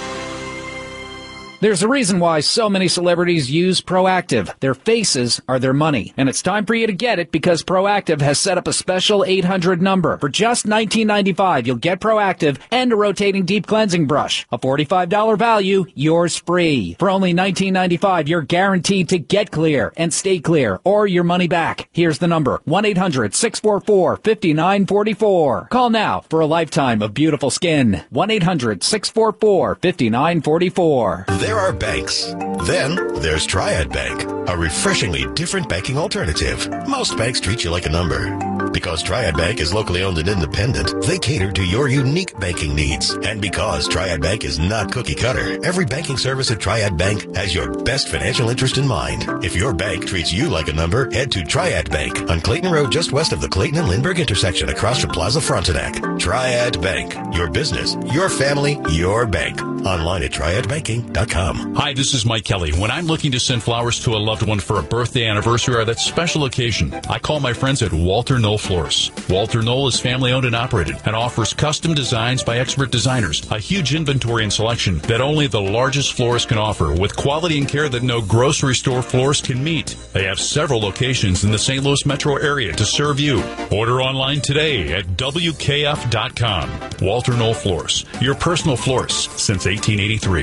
Speaker 23: There's a reason why so many celebrities use Proactive. Their faces are their money. And it's time for you to get it because Proactive has set up a special eight hundred number. For just nineteen ninety-five, you'll get Proactive and a rotating deep cleansing brush. A forty-five dollars value, yours free. For only nineteen ninety-five, you're guaranteed to get clear and stay clear or your money back. Here's the number, one eight hundred, six four four, five nine four four. Call now for a lifetime of beautiful skin. one eight hundred, six four four, five nine four four.
Speaker 7: There are banks. Then there's Triad Bank, a refreshingly different banking alternative. Most banks treat you like a number. Because Triad Bank is locally owned and independent, they cater to your unique banking needs. And because Triad Bank is not cookie cutter, every banking service at Triad Bank has your best financial interest in mind. If your bank treats you like a number, head to Triad Bank on Clayton Road just west of the Clayton and Lindbergh intersection across from Plaza Frontenac. Triad Bank. Your business, your family, your bank. Online at triad banking dot com.
Speaker 24: Hi, this is Mike Kelly. When I'm looking to send flowers to a loved one for a birthday, anniversary, or that special occasion, I call my friends at Walter Knoll Florists. Walter Knoll is family-owned and operated and offers custom designs by expert designers, a huge inventory and selection that only the largest florist can offer, with quality and care that no grocery store florist can meet. They have several locations in the Saint Louis metro area to serve you. Order online today at W K F dot com. Walter Knoll Florists, your personal florist since eighteen eighty-three.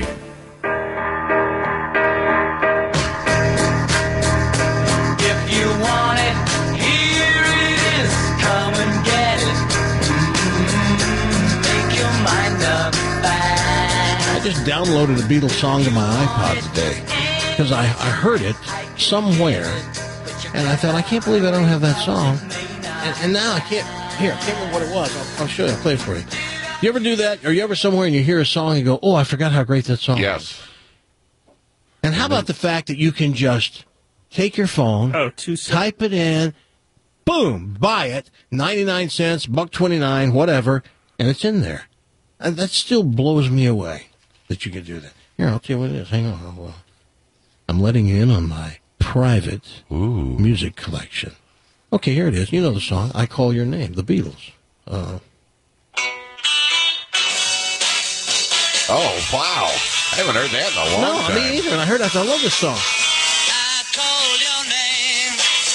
Speaker 10: I just downloaded a Beatles song to my iPod today because I, I heard it somewhere, and I thought, I can't believe I don't have that song. And, and now I can't, here, I can't remember what it was. I'll, I'll show you, I'll play it for you. You ever do that? Are you ever somewhere and you hear a song and go, oh, I forgot how great that song
Speaker 12: yes.
Speaker 10: was? And how about the fact that you can just take your phone,
Speaker 11: oh, two
Speaker 10: type it in, boom, buy it, ninety-nine cents, buck twenty-nine, whatever, and it's in there. And that still blows me away that you can do that. Here, I'll tell you what it is. Hang on. I'll, uh, I'm letting you in on my private
Speaker 12: Ooh.
Speaker 10: music collection. Okay, here it is. You know the song, I Call Your Name, the Beatles. Uh,
Speaker 12: oh, wow. I haven't heard that in a long
Speaker 10: no,
Speaker 12: time.
Speaker 10: No, me either. And I heard that. I love this song.
Speaker 8: I called your name,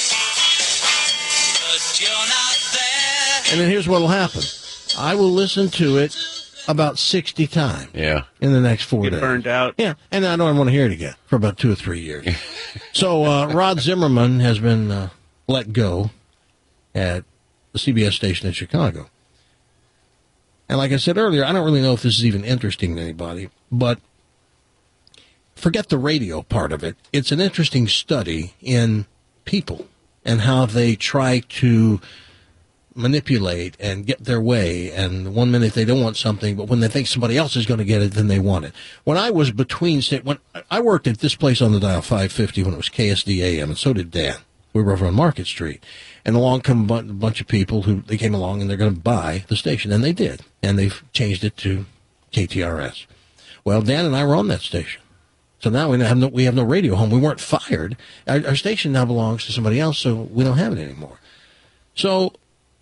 Speaker 8: but you're not there.
Speaker 10: And then here's what will happen. I will listen to it about sixty times.
Speaker 12: Yeah.
Speaker 10: In the next four
Speaker 11: Get
Speaker 10: days.
Speaker 11: burned out.
Speaker 10: Yeah, and I don't want to hear it again for about two or three years. So uh, Rod Zimmerman has been uh, let go at the C B S station in Chicago. And like I said earlier, I don't really know if this is even interesting to anybody, but forget the radio part of it. It's an interesting study in people and how they try to manipulate and get their way, and one minute they don't want something, but when they think somebody else is going to get it, then they want it. When I was between, when I worked at this place on the dial, five fifty, when it was K S D A M, and so did Dan. We were over on Market Street. And along come a bunch of people who, they came along and they're going to buy the station. And they did. And they've changed it to K T R S. Well, Dan and I were on that station. So now we have no, we have no radio home. We weren't fired. Our, our station now belongs to somebody else, so we don't have it anymore. So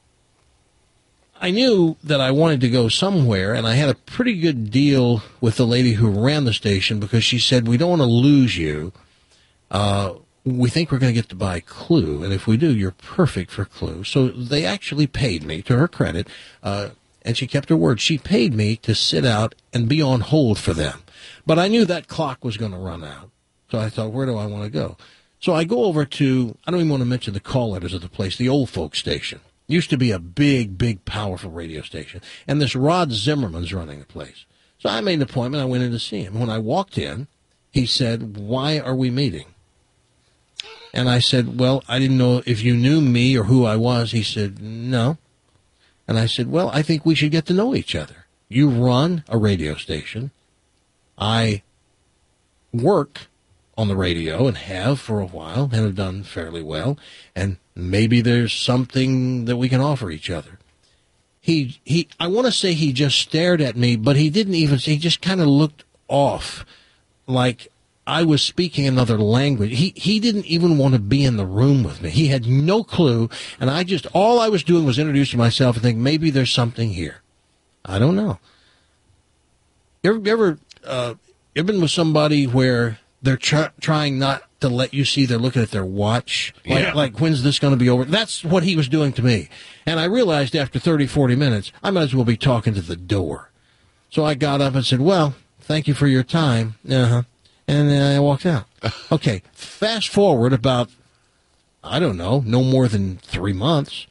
Speaker 10: I knew that I wanted to go somewhere, and I had a pretty good deal with the lady who ran the station because she said, we don't want to lose you. Uh, we think we're going to get to buy Clue, and if we do, you're perfect for Clue. So they actually paid me, to her credit, uh, and she kept her word. She paid me to sit out and be on hold for them. But I knew that clock was going to run out. So I thought, where do I want to go? So I go over to, I don't even want to mention the call letters of the place, the Old Folk Station. Used to be a big, big, powerful radio station. And this Rod Zimmerman's running the place. So I made an appointment. I went in to see him. When I walked in, he said, why are we meeting? And I said, well, I didn't know if you knew me or who I was. He said, no. And I said, well, I think we should get to know each other. You run a radio station. I work on the radio and have for a while and have done fairly well. And maybe there's something that we can offer each other. He, he, I want to say he just stared at me, but he didn't even, he just kind of looked off like I was speaking another language. He, he didn't even want to be in the room with me. He had no clue. And I just, all I was doing was introducing myself and thinking maybe there's something here. I don't know. You ever, you ever, uh, you ever been with somebody where they're try, trying not to let you see they're looking at their watch? Like,
Speaker 12: Yeah.
Speaker 10: like when's this going to be over? That's what he was doing to me. And I realized after thirty, forty minutes, I might as well be talking to the door. So I got up and said, well, thank you for your time. Uh-huh. And then I walked out. Okay, fast forward about, I don't know, no more than three months.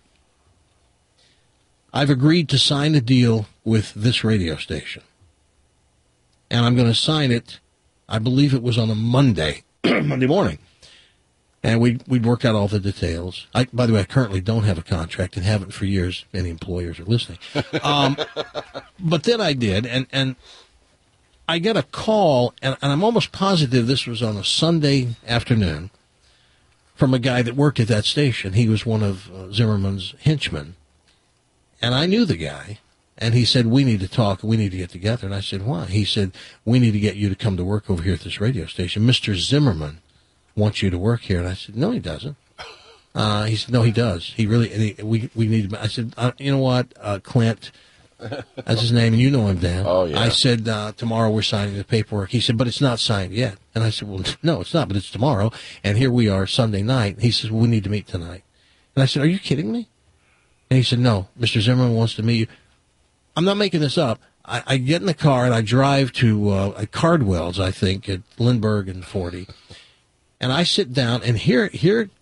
Speaker 10: I've agreed to sign a deal with this radio station. And I'm going to sign it, I believe it was on a Monday, Monday morning. And we'd, we'd work out all the details. I, by the way, I currently don't have a contract and haven't for years. Any employers are listening. Um, but then I did, and, and I get a call, and, and I'm almost positive this was on a Sunday afternoon, from a guy that worked at that station. He was one of uh, Zimmerman's henchmen. And I knew the guy. And he said, we need to talk, we need to get together. And I said, why? He said, we need to get you to come to work over here at this radio station. Mister Zimmerman wants you to work here. And I said, no, he doesn't. Uh, he said, no, he does. He really, and he, we, we need to, I said, uh, you know what, uh, Clint, that's his name, and you know him, Dan.
Speaker 12: Oh, yeah.
Speaker 10: I said, uh, tomorrow we're signing the paperwork. He said, but it's not signed yet. And I said, well, no, it's not, but it's tomorrow. And here we are, Sunday night. He says, well, we need to meet tonight. And I said, are you kidding me? And he said, no, Mister Zimmerman wants to meet you. I'm not making this up. I, I get in the car and I drive to uh, at Cardwell's, I think, at Lindbergh and forty. And I sit down, and here, here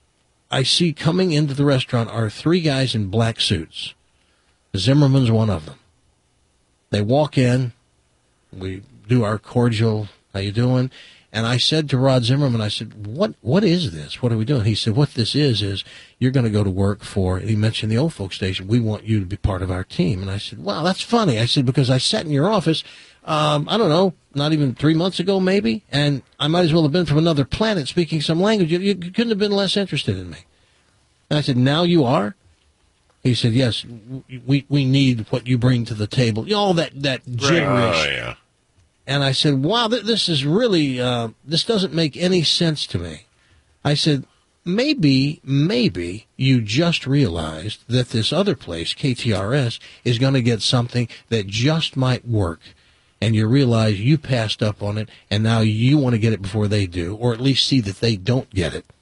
Speaker 10: I see coming into the restaurant are three guys in black suits. Zimmerman's one of them. They walk in. We do our cordial, how you doing? And I said to Rod Zimmerman, I said, what, what is this? What are we doing? He said, what this is, is you're going to go to work for, and he mentioned the Old Folk Station. We want you to be part of our team. And I said, wow, that's funny. I said, because I sat in your office, um, I don't know, not even three months ago, maybe, and I might as well have been from another planet speaking some language. You, you couldn't have been less interested in me. And I said, now you are? He said, yes, we, we need what you bring to the table. You know, all that, that gibberish.
Speaker 12: Oh, yeah.
Speaker 10: And I said, wow, th- this is really, uh, this doesn't make any sense to me. I said, maybe, maybe you just realized that this other place, K T R S, is going to get something that just might work. And you realize you passed up on it, and now you want to get it before they do, or at least see that they don't get it.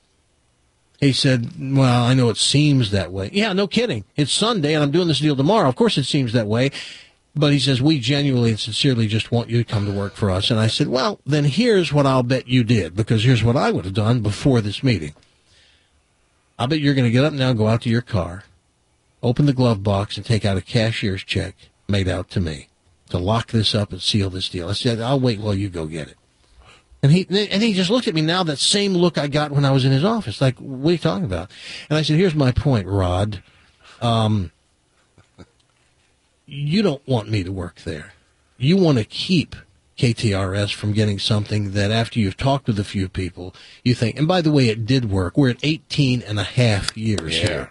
Speaker 10: He said, well, I know it seems that way. Yeah, no kidding. It's Sunday, and I'm doing this deal tomorrow. Of course it seems that way. But he says, we genuinely and sincerely just want you to come to work for us. And I said, well, then here's what I'll bet you did, because here's what I would have done before this meeting. I bet you're going to get up now, go out to your car, open the glove box, and take out a cashier's check made out to me to lock this up and seal this deal. I said, I'll wait while you go get it. And he and he just looked at me now, that same look I got when I was in his office. Like, what are you talking about? And I said, here's my point, Rod. Um... You don't want me to work there. You want to keep K T R S from getting something that after you've talked with a few people, you think, and by the way, it did work. We're at eighteen and a half years
Speaker 12: Yeah.
Speaker 10: here.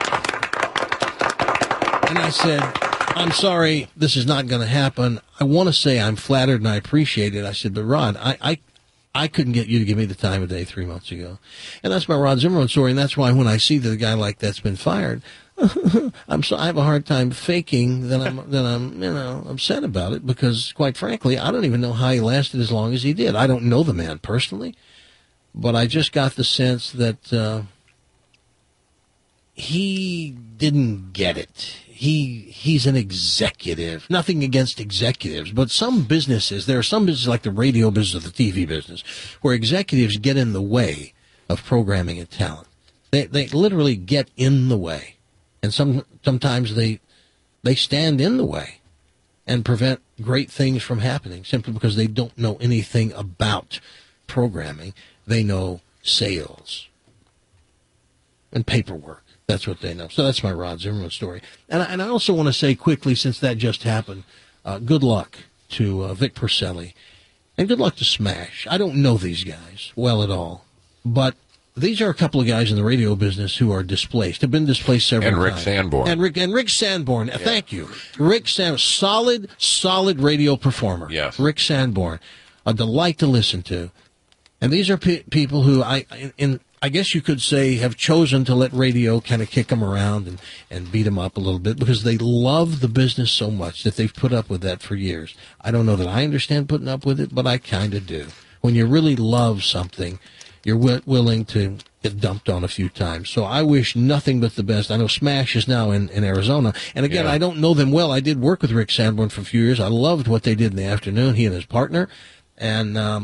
Speaker 10: And I said, I'm sorry, this is not going to happen. I want to say I'm flattered and I appreciate it. I said, but Rod, I, I, I couldn't get you to give me the time of day three months ago. And that's my Rod Zimmerman story. And that's why when I see that a guy like that's been fired, I'm so, I have a hard time faking that I'm, that I'm, you know, upset about it because quite frankly, I don't even know how he lasted as long as he did. I don't know the man personally, but I just got the sense that, uh, he didn't get it. He he's an executive. Nothing against executives, but some businesses, there are some businesses like the radio business or the T V business, where executives get in the way of programming and talent. They they literally get in the way, and some sometimes they they stand in the way and prevent great things from happening simply because they don't know anything about programming. They know sales and paperwork. That's what they know. So that's my Rod Zimmerman story. And I, and I also want to say quickly, since that just happened, uh, good luck to uh, Vic Perselli, and good luck to Smash. I don't know these guys well at all, but these are a couple of guys in the radio business who are displaced, have been displaced several
Speaker 12: And Rick
Speaker 10: times.
Speaker 12: Sanborn.
Speaker 10: And Rick, and Rick Sanborn. Yeah. Thank you. Rick Sanborn, solid, solid radio performer.
Speaker 12: Yes.
Speaker 10: Rick Sanborn, a delight to listen to. And these are pe- people who I, in, in I guess you could say, have chosen to let radio kind of kick them around and, and beat them up a little bit because they love the business so much that they've put up with that for years. I don't know that I understand putting up with it, but I kind of do. When you really love something, you're w- willing to get dumped on a few times. So I wish nothing but the best. I know Smash is now in, in Arizona. And again,
Speaker 12: Yeah.
Speaker 10: I don't know them well. I did work with Rick Sanborn for a few years. I loved what they did in the afternoon, he and his partner. And, um,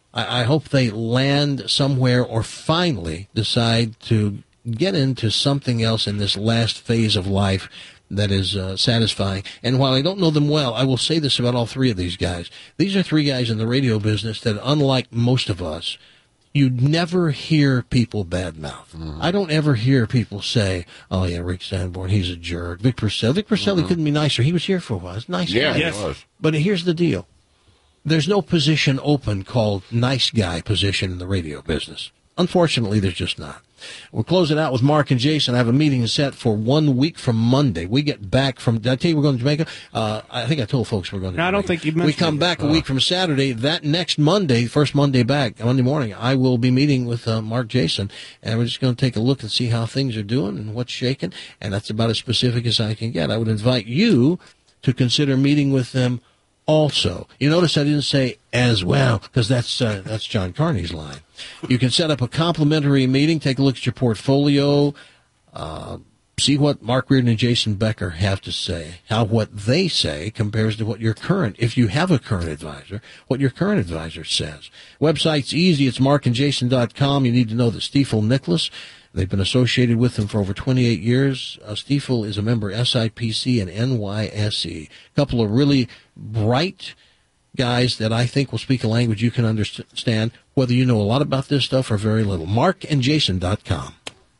Speaker 10: I hope they land somewhere or finally decide to get into something else in this last phase of life that is uh, satisfying. And while I don't know them well, I will say this about all three of these guys. These are three guys in the radio business that, unlike most of us, you never hear people badmouth. Mm-hmm. I don't ever hear people say, oh, yeah, Rick Sanborn, he's a jerk. Vic Perselli, Vic Perselli mm-hmm. couldn't be nicer. He was here for a while. He's a nice
Speaker 12: yeah,
Speaker 10: guy.
Speaker 12: Yes. He was.
Speaker 10: But here's the deal. There's no position open called nice guy position in the radio business. Unfortunately, there's just not. We'll close it out with Mark and Jason. I have a meeting set for one week from Monday. We get back from, did I tell you we're going to Jamaica? Uh, I think I told folks we're going to
Speaker 11: No,
Speaker 10: Jamaica.
Speaker 11: I don't think you mentioned
Speaker 10: We come
Speaker 11: it.
Speaker 10: back a
Speaker 11: Oh.
Speaker 10: week from Saturday. That next Monday, first Monday back, Monday morning, I will be meeting with uh, Mark Jason, and we're just going to take a look and see how things are doing and what's shaking, and that's about as specific as I can get. I would invite you to consider meeting with them also. You notice I didn't say as well, because that's uh, that's John Carney's line. You can set up a complimentary meeting, take a look at your portfolio, uh, see what Mark Reardon and Jason Becker have to say, how what they say compares to what your current, if you have a current advisor, what your current advisor says. Website's easy. It's mark and jason dot com. You need to know that Stiefel Nicholas, they've been associated with them for over twenty-eight years. Uh, Stiefel is a member of S I P C and N Y S E. A couple of really bright guys that I think will speak a language you can understand, whether you know a lot about this stuff or very little. mark and jason dot com.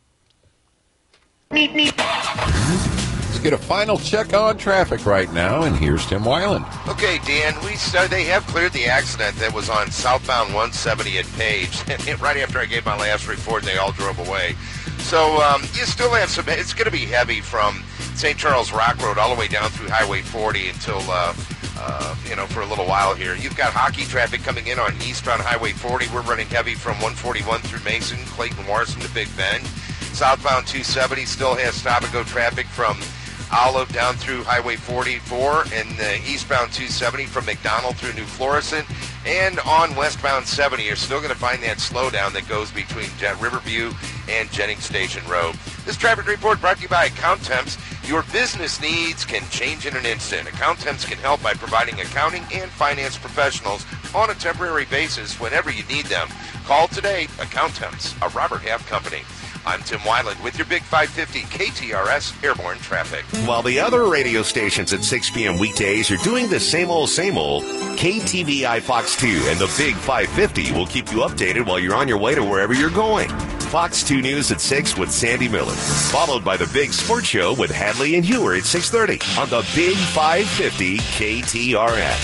Speaker 12: Let's get a final check on traffic right now, and here's Tim Weiland.
Speaker 15: Okay, Dan, we uh, they have cleared the accident that was on southbound one seventy at Page. And right after I gave my last report, they all drove away. So um, you still have some, it's going to be heavy from Saint Charles Rock Road all the way down through Highway forty until, uh, uh, you know, for a little while here. You've got hockey traffic coming in on eastbound Highway forty. We're running heavy from one forty-one through Mason, Clayton, Morrison to Big Bend. Southbound two seventy still has stop-and-go traffic from Olive down through Highway forty-four, and uh, eastbound two seventy from McDonald through New Florissant. And on westbound seventy, you're still going to find that slowdown that goes between Jet Riverview and Jennings Station Road. This traffic report brought to you by Account Temps. Your business needs can change in an instant. Account Temps can help by providing accounting and finance professionals on a temporary basis whenever you need them. Call today, Account Temps, a Robert Half company. I'm Tim Weiland with your Big five fifty K T R S Airborne Traffic.
Speaker 17: While the other radio stations at six p.m. weekdays are doing the same old, same old, K T V I Fox two and the Big five fifty will keep you updated while you're on your way to wherever you're going. Fox two News at six with Sandy Miller, followed by the Big Sports Show with Hadley and Hewer at six thirty on the Big five fifty K T R S.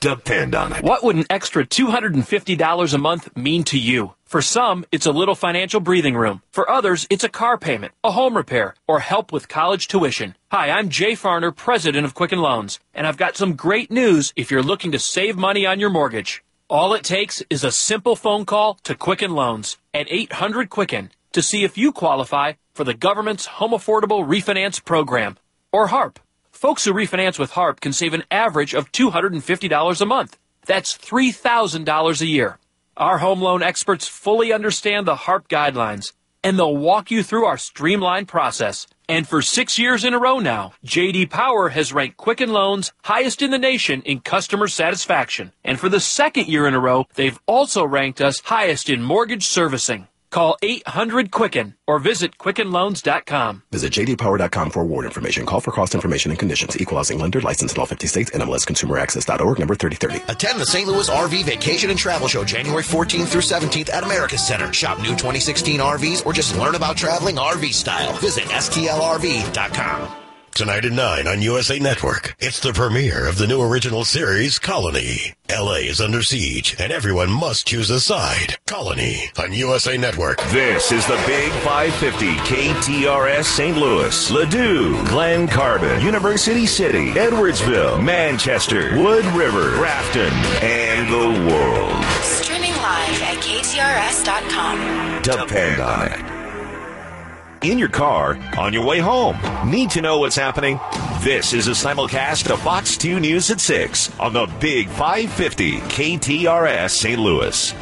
Speaker 17: Depend on it.
Speaker 21: What would an extra two hundred fifty dollars a month mean to you? For some, it's a little financial breathing room. For others, it's a car payment, a home repair, or help with college tuition. Hi, I'm Jay Farner, president of Quicken Loans, and I've got some great news if you're looking to save money on your mortgage. All it takes is a simple phone call to Quicken Loans at eight hundred Quicken to see if you qualify for the government's Home Affordable Refinance Program, or HARP. Folks who refinance with HARP can save an average of two hundred fifty dollars a month. That's three thousand dollars a year. Our home loan experts fully understand the HARP guidelines, and they'll walk you through our streamlined process. And for six years in a row now, J D Power has ranked Quicken Loans highest in the nation in customer satisfaction. And for the second year in a row, they've also ranked us highest in mortgage servicing. Call eight hundred Quicken or visit quicken loans dot com.
Speaker 3: Visit j d power dot com for award information. Call for cost information and conditions. Equal housing lender. Licensed in all fifty states. N M L S consumer access dot org. Number thirty thirty.
Speaker 4: Attend the Saint Louis R V Vacation and Travel Show January fourteenth through seventeenth at America's Center. Shop new twenty sixteen R Vs or just learn about traveling R V style. Visit S T L R V dot com.
Speaker 7: Tonight at nine on U S A Network, it's the premiere of the new original series, Colony. L A is under siege, and everyone must choose a side. Colony on U S A Network.
Speaker 17: This is the Big five fifty K T R S Saint Louis, Ladue, Glen Carbon, University City, Edwardsville, Manchester, Wood River, Grafton, and the world.
Speaker 6: Streaming live at K T R S dot com.
Speaker 17: Depend on it. In your car, on your way home. Need to know what's happening? This is a simulcast of Fox two News at six on the Big five fifty K T R S Saint Louis.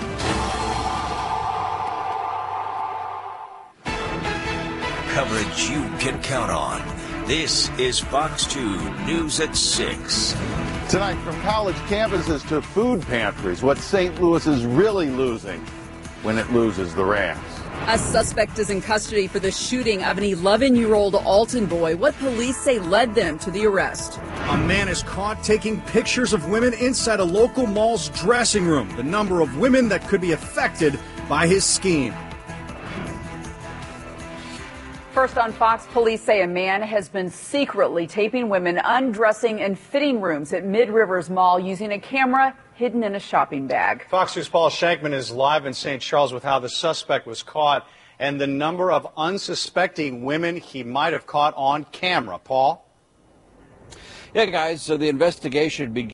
Speaker 9: Coverage you can count on. This is Fox two News at six.
Speaker 25: Tonight, from college campuses to food pantries, what Saint Louis is really losing when it loses the Rams.
Speaker 26: A suspect is in custody for the shooting of an eleven-year-old Alton boy. What police say led them to the arrest.
Speaker 27: A man is caught taking pictures of women inside a local mall's dressing room. The number of women that could be affected by his scheme.
Speaker 26: First on Fox, police say a man has been secretly taping women undressing in fitting rooms at Mid-Rivers Mall using a camera hidden in a shopping bag.
Speaker 27: Fox News' Paul Shankman is live in Saint Charles with how the suspect was caught and the number of unsuspecting women he might have caught on camera. Paul?
Speaker 28: Yeah, guys, so the investigation began.